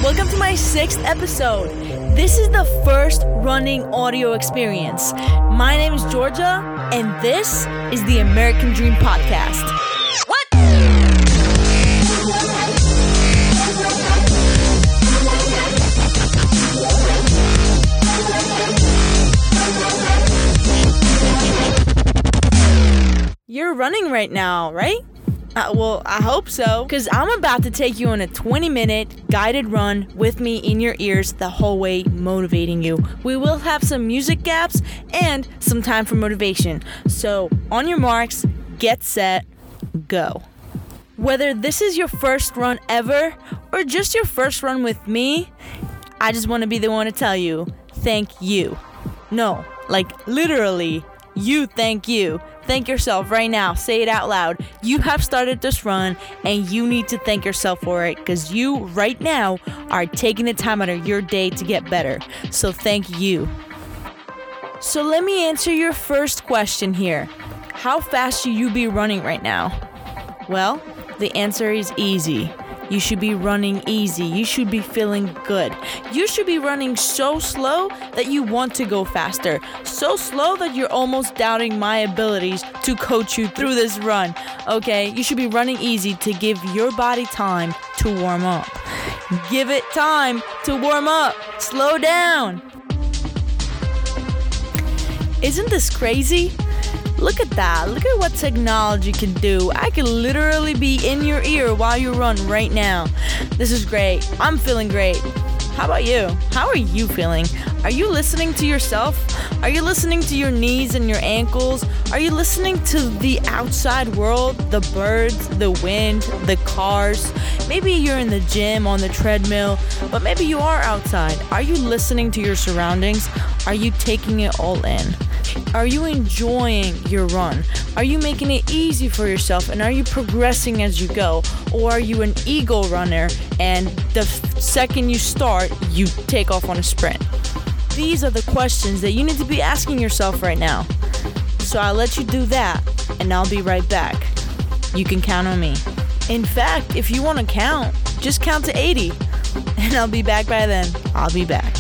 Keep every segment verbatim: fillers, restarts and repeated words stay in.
Welcome to my sixth episode. This is the first running audio experience. My name is Georgia, and this is the American Dream Podcast. What? You're running right now, right? Uh, well, I hope so, because I'm about to take you on a twenty-minute guided run with me in your ears the whole way, motivating you. We will have some music gaps and some time for motivation. So, on your marks, get set, go. Whether this is your first run ever or just your first run with me, I just want to be the one to tell you, thank you. No, like literally, you thank you. Thank yourself right now. Say it out loud. You have started this run and you need to thank yourself for it because you right now are taking the time out of your day to get better. So thank you. So let me answer your first question here. How fast should you be running right now? Well, the answer is easy. You should be running easy. You should be feeling good. You should be running so slow that you want to go faster. So slow that you're almost doubting my abilities to coach you through this run. Okay, you should be running easy to give your body time to warm up. Give it time to warm up. Slow down. Isn't this crazy? Look at that. Look at what technology can do. I can literally be in your ear while you run right now. This is great. I'm feeling great. How about you? How are you feeling? Are you listening to yourself? Are you listening to your knees and your ankles? Are you listening to the outside world, the birds, the wind, the cars? Maybe you're in the gym on the treadmill, but maybe you are outside. Are you listening to your surroundings? Are you taking it all in? Are you enjoying your run? Are you making it easy for yourself? And are you progressing as you go? Or are you an ego runner and the f- second you start, you take off on a sprint? These are the questions that you need to be asking yourself right now. So I'll let you do that and I'll be right back. You can count on me. In fact, if you want to count, just count to eighty and I'll be back by then. I'll be back.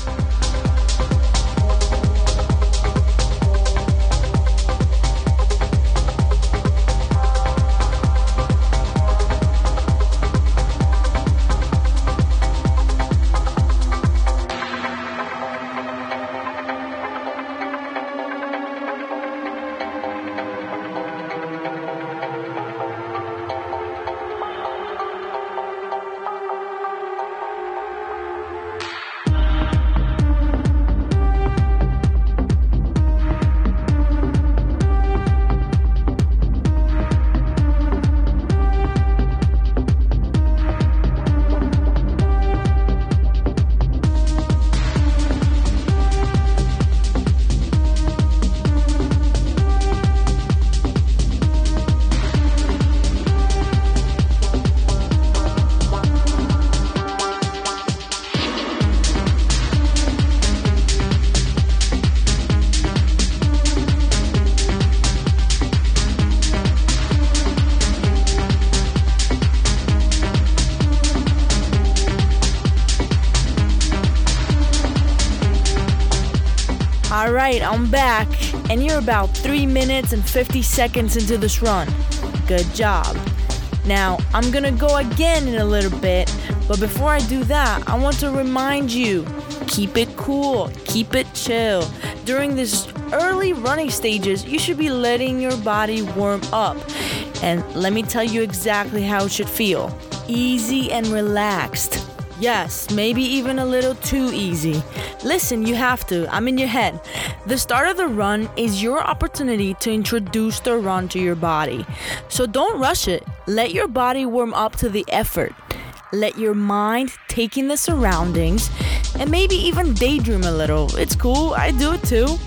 Alright, I'm back, and you're about three minutes and fifty seconds into this run. Good job. Now, I'm gonna go again in a little bit, but before I do that, I want to remind you, keep it cool, keep it chill. During this early running stages, you should be letting your body warm up. And let me tell you exactly how it should feel. Easy and relaxed. Yes, maybe even a little too easy. Listen, you have to. I'm in your head. The start of the run is your opportunity to introduce the run to your body. So don't rush it. Let your body warm up to the effort. Let your mind take in the surroundings and maybe even daydream a little. It's cool. I do it too.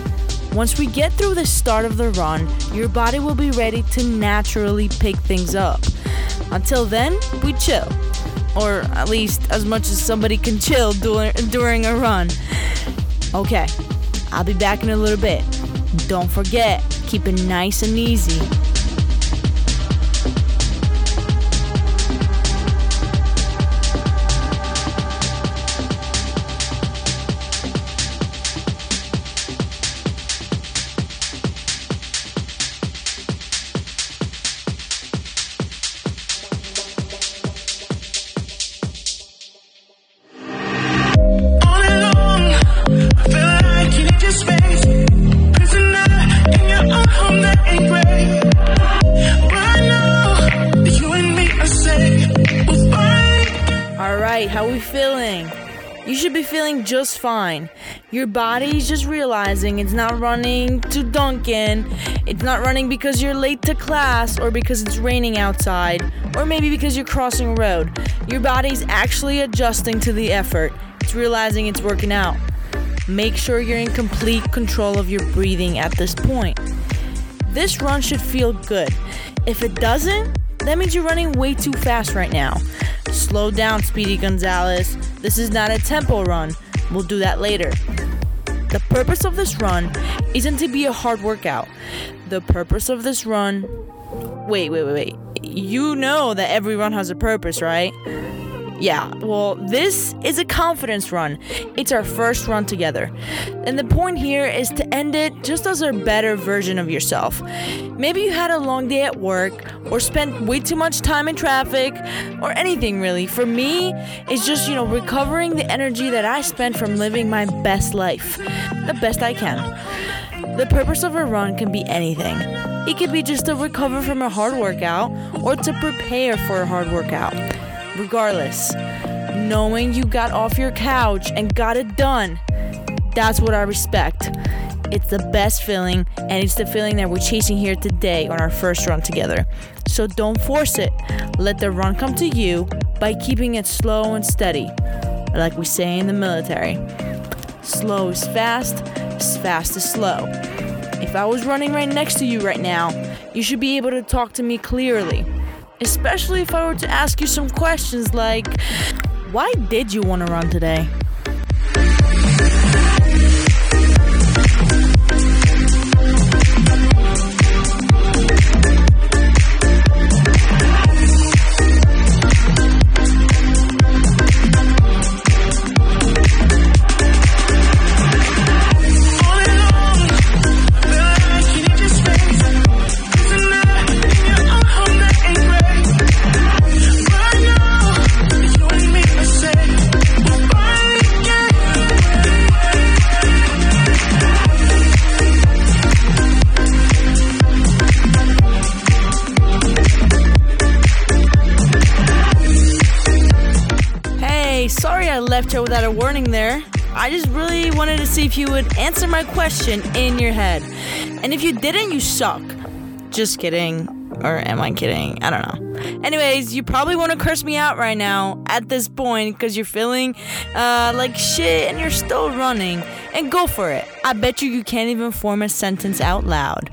Once we get through the start of the run, your body will be ready to naturally pick things up. Until then, we chill. Or at least as much as somebody can chill during, during a run. Okay, I'll be back in a little bit. Don't forget, keep it nice and easy. right, how are we feeling? You should be feeling just fine. Your body's just realizing it's not running to Dunkin'. It's not running because you're late to class or because it's raining outside or maybe because you're crossing a road. Your body's actually adjusting to the effort. It's realizing it's working out. Make sure you're in complete control of your breathing at this point. This run should feel good. If it doesn't, that means you're running way too fast right now. Slow down, Speedy Gonzalez. This is not a tempo run. We'll do that later. The purpose of this run isn't to be a hard workout. The purpose of this run... Wait, wait, wait, wait. You know that every run has a purpose, right? Yeah, well, this is a confidence run. It's our first run together. And the point here is to end it just as a better version of yourself. Maybe you had a long day at work or spent way too much time in traffic or anything really. For me, it's just, you know, recovering the energy that I spent from living my best life, the best I can. The purpose of a run can be anything. It could be just to recover from a hard workout or to prepare for a hard workout. Regardless, knowing you got off your couch and got it done, that's what I respect. It's the best feeling, and it's the feeling that we're chasing here today on our first run together. So don't force it. Let the run come to you by keeping it slow and steady, like we say in the military. Slow is fast, fast is slow. If I was running right next to you right now, you should be able to talk to me clearly. Especially if I were to ask you some questions like, why did you want to run today? Sorry I left you without a warning there. I just really wanted to see if you would answer my question in your head. And if you didn't, you suck. Just kidding. Or am I kidding? I don't know. Anyways, you probably want to curse me out right now at this point because you're feeling uh, like shit and you're still running. And go for it. I bet you you can't even form a sentence out loud.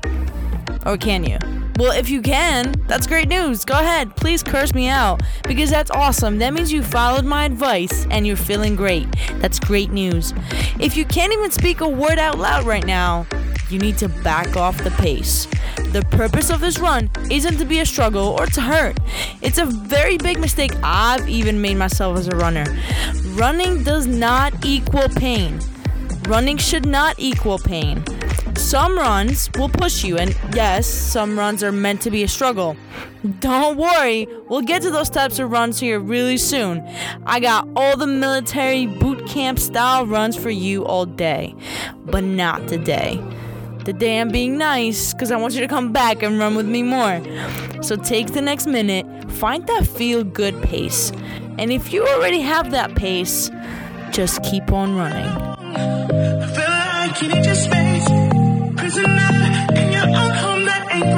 Or can you? Well, if you can, that's great news. Go ahead, please curse me out because that's awesome. That means you followed my advice and you're feeling great. That's great news. If you can't even speak a word out loud right now, you need to back off the pace. The purpose of this run isn't to be a struggle or to hurt. It's a very big mistake I've even made myself as a runner. Running does not equal pain. Running should not equal pain. Some runs will push you, and yes, some runs are meant to be a struggle. Don't worry, we'll get to those types of runs here really soon. I got all the military boot camp style runs for you all day, but not today. Today I'm being nice because I want you to come back and run with me more. So take the next minute, find that feel good pace, and if you already have that pace, just keep on running. I feel like you need your space. Prisoner in your own home that ain't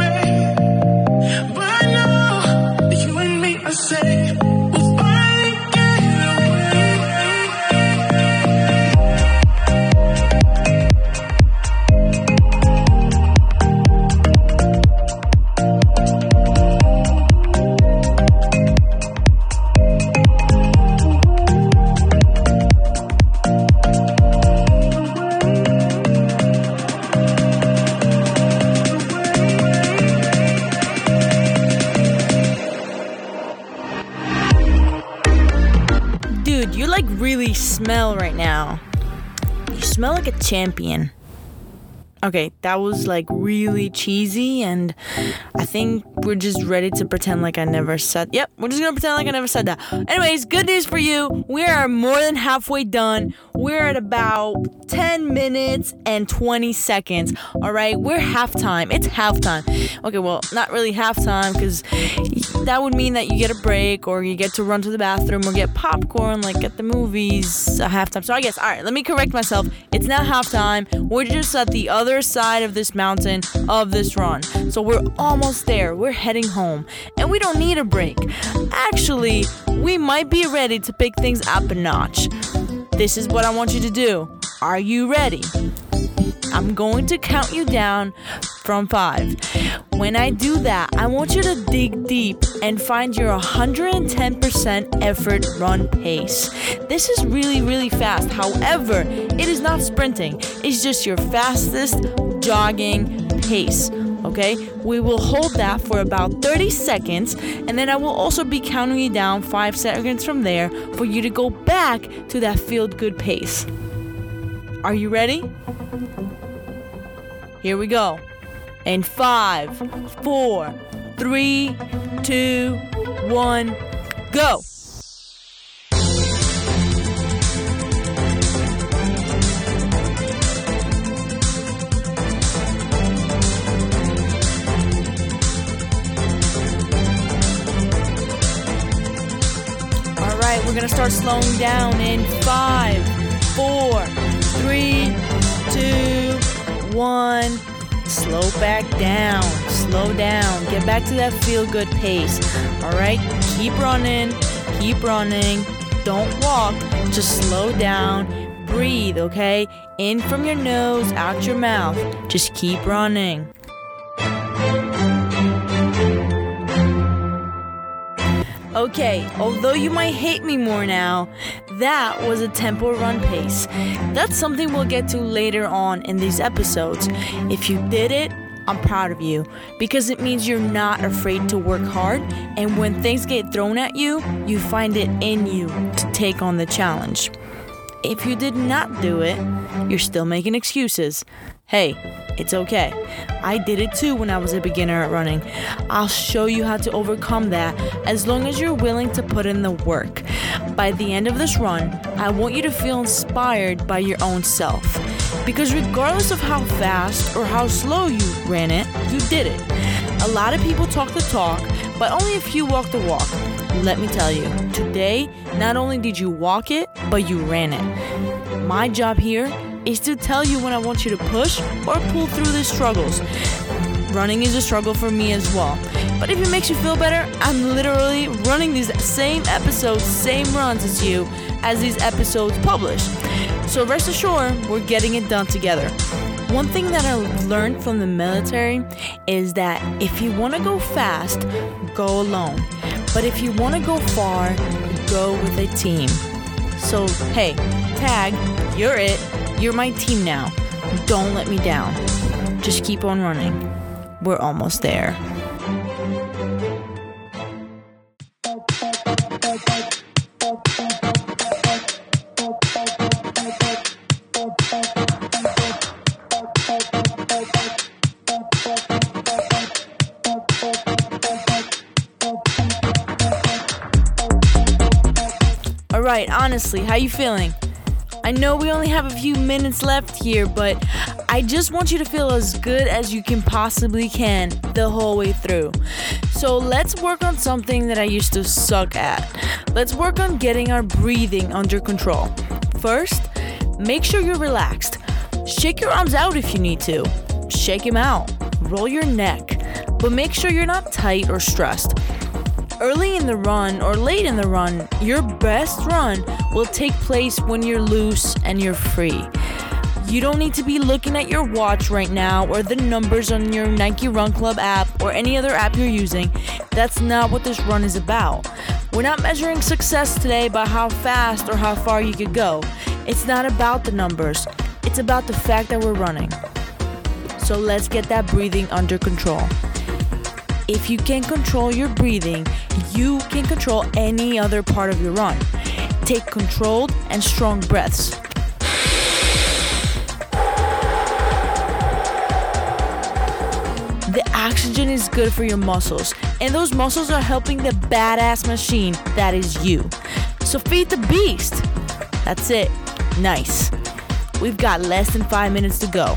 great. But I know that you and me are safe. We'll finally get Dude, you like really smell right now. You smell like a champion. Okay, that was like really cheesy, and I think we're just ready to pretend like I never said. Yep, we're just gonna pretend like I never said that. Anyways, good news for you. We are more than halfway done. We're at about ten minutes and twenty seconds. All right, we're halftime. It's halftime. Okay, well, not really halftime because that would mean that you get a break or you get to run to the bathroom or get popcorn like at the movies at halftime. So I guess, all right, let me correct myself. It's not halftime. We're just at the other side of this mountain of this run. So we're almost there. We're heading home and we don't need a break. Actually, we might be ready to pick things up a notch. This is what I want you to do. Are you ready? I'm going to count you down from five. When I do that, I want you to dig deep and find your one hundred ten percent effort run pace. This is really, really fast. However, it is not sprinting. It's just your fastest jogging pace. Okay? We will hold that for about thirty seconds, and then I will also be counting you down five seconds from there for you to go back to that feel-good pace. Are you ready? Here we go. In five, four, three, two, one, go. All right, we're gonna start slowing down in five, four, three, two, one. Slow back down. Slow down. Get back to that feel-good pace. All right? Keep running. Keep running. Don't walk. Just slow down. Breathe, okay? In from your nose, out your mouth. Just keep running. Okay, although you might hate me more now, that was a tempo run pace. That's something we'll get to later on in these episodes. If you did it, I'm proud of you, because it means you're not afraid to work hard, and when things get thrown at you, you find it in you to take on the challenge. If you did not do it, you're still making excuses. Hey, it's okay. I did it too when I was a beginner at running. I'll show you how to overcome that as long as you're willing to put in the work. By the end of this run, I want you to feel inspired by your own self. Because regardless of how fast or how slow you ran it, you did it. A lot of people talk the talk, but only a few walk the walk. Let me tell you, today, not only did you walk it, but you ran it. My job here is to tell you when I want you to push or pull through the struggles. Running is a struggle for me as well. But if it makes you feel better, I'm literally running these same episodes, same runs as you, as these episodes publish. So rest assured, we're getting it done together. One thing that I learned from the military is that if you want to go fast, go alone. But if you want to go far, go with a team. So, hey, Tag, you're it. You're my team now. Don't let me down. Just keep on running. We're almost there. Alright, honestly, how you feeling? I know we only have a few minutes left here, but I just want you to feel as good as you can possibly can the whole way through. So let's work on something that I used to suck at. Let's work on getting our breathing under control. First, make sure you're relaxed. Shake your arms out if you need to. Shake them out. Roll your neck. But make sure you're not tight or stressed. Early in the run or late in the run, your best run will take place when you're loose and you're free. You don't need to be looking at your watch right now or the numbers on your Nike Run Club app or any other app you're using. That's not what this run is about. We're not measuring success today by how fast or how far you could go. It's not about the numbers. It's about the fact that we're running. So let's get that breathing under control. If you can control your breathing, you can control any other part of your run. Take controlled and strong breaths. The oxygen is good for your muscles, and those muscles are helping the badass machine that is you. So feed the beast. That's it. Nice. We've got less than five minutes to go.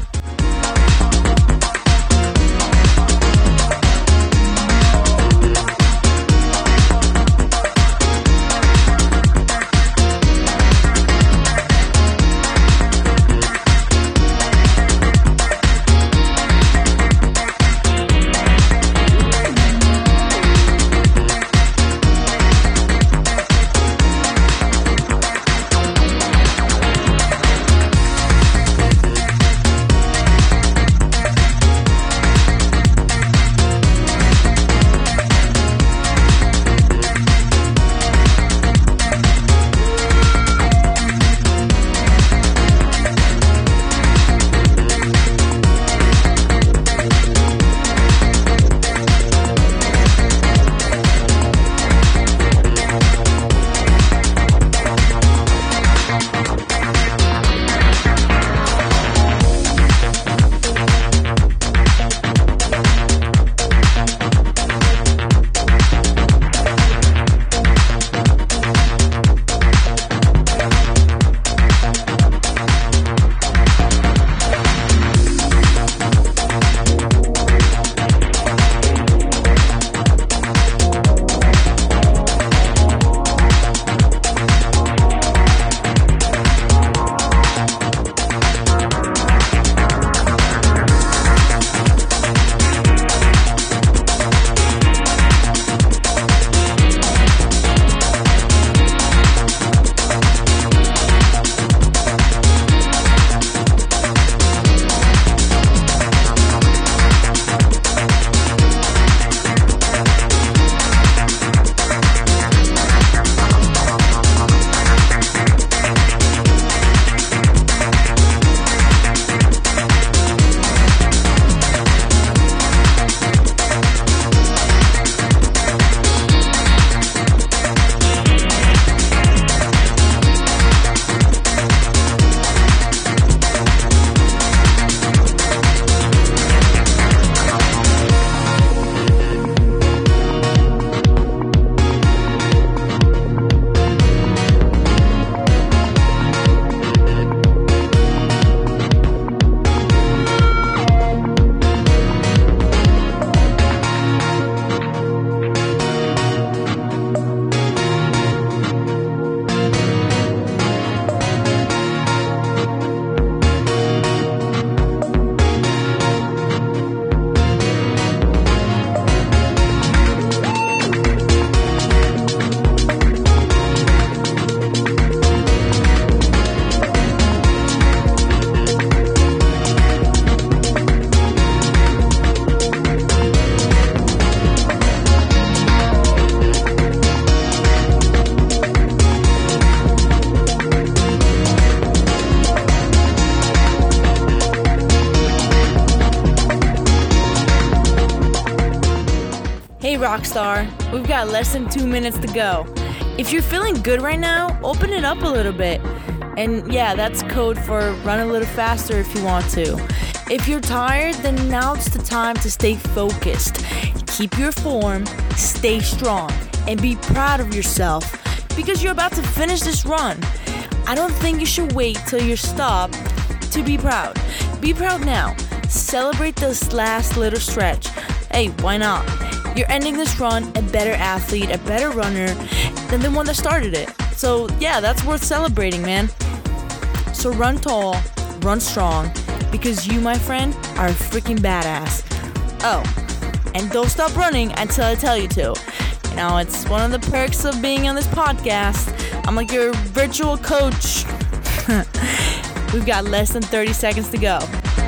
Rockstar. We've got less than two minutes to go. If you're feeling good right now, open it up a little bit. And yeah, that's code for run a little faster if you want to. If you're tired, then now's the time to stay focused. Keep your form, stay strong, and be proud of yourself because you're about to finish this run. I don't think you should wait till you're stopped to be proud. Be proud now. Celebrate this last little stretch. Hey, why not? You're ending this run a better athlete, a better runner than the one that started it. So yeah, that's worth celebrating, man. So run tall, run strong, because you, my friend, are a freaking badass. Oh, and don't stop running until I tell you to. You know, it's one of the perks of being on this podcast. I'm like your virtual coach. We've got less than thirty seconds to go.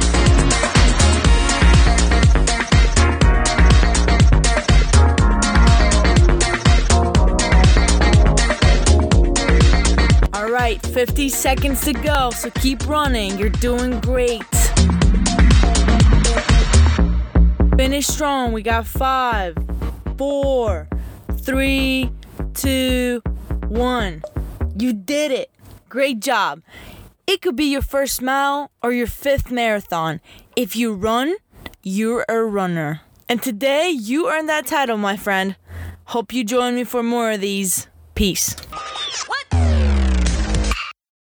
All right, fifty seconds to go, so keep running. You're doing great. Finish strong. We got five, four, three, two, one. You did it. Great job. It could be your first mile or your fifth marathon. If you run, you're a runner. And today, you earned that title, my friend. Hope you join me for more of these. Peace.